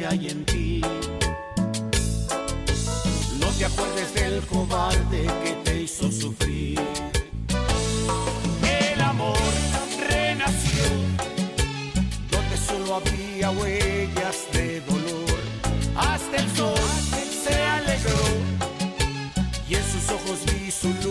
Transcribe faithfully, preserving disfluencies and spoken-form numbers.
hay en ti. No te acuerdes del cobarde que te hizo sufrir. El amor renació donde solo había huellas de dolor. Hasta el sol se alegró y en sus ojos vi su luz.